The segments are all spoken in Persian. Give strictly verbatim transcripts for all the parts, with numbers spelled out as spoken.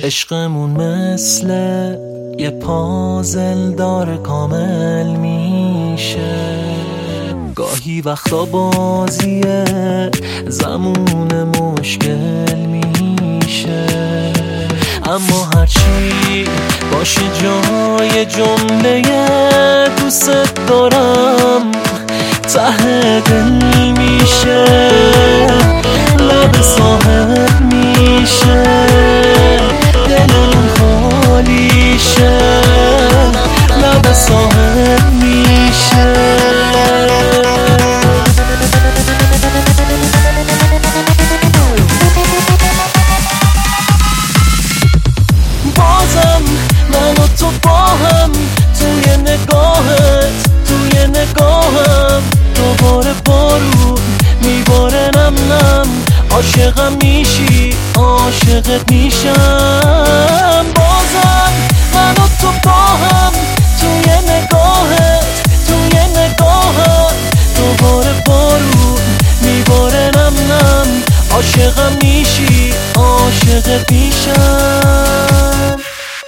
عشقمون مثل یه پازل داره کامل میشه، گاهی وقتا بازیه زمون مشکل میشه، اما هرچی باشه جای جمله دوست دارم ته دل میشه، لب ساحل میشه، دلم خالی شه، لب ساحل میشه. بازم من و تو با هم توی نگاهت، توی نگاهم دوباره بارون میباره نم نم، عاشقم میشی عاشقت میشم. بازم من و تو با هم توی نگاهت، توی نگاهم دوباره بارون میباره نم نم، عاشقم میشی عاشقت میشم.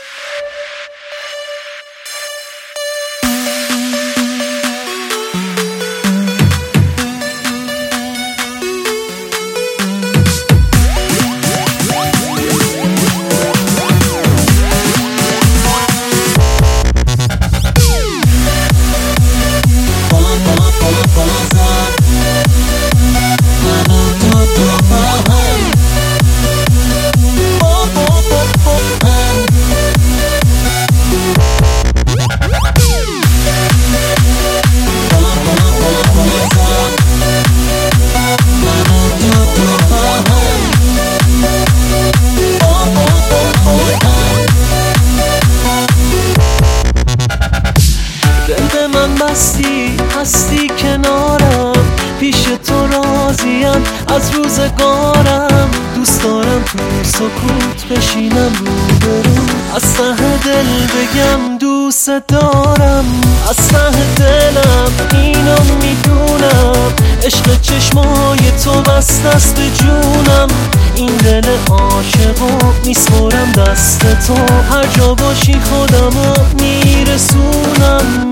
هستی هستی کنارم، پیش تو راضیم از روزگارم، دوست دارم تو سکوت بشینم روبرو، از ته دل بگم دوست دارم، از ته دلم اینو میدونم، عشق چشمای تو بست دست به جونم، این دل عاشقو میسپرم دست تو، هر جا باشی خودمو میرسونم.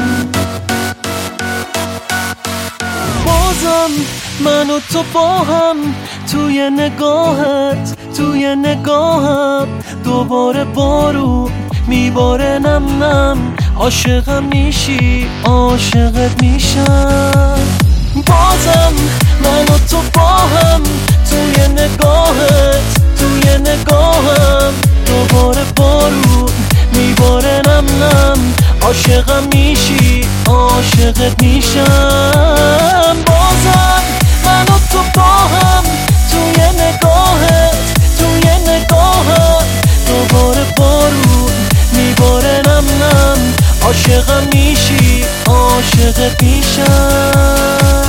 بازم من و تو با هم توی نگاهت، توی نگاهم دوباره بارون میباره نم نم، عاشقم میشی عاشقت میشم. بازم من و تو با هم توی نگاهت، توی نگاهم دوباره بارون میباره نم نم، عاشقم میشی عاشقت میشم. بازم من و تو با هم توی نگاهت، توی نگاهم دوباره بارون میباره نم نم، عاشقم میشی عاشقت میشم.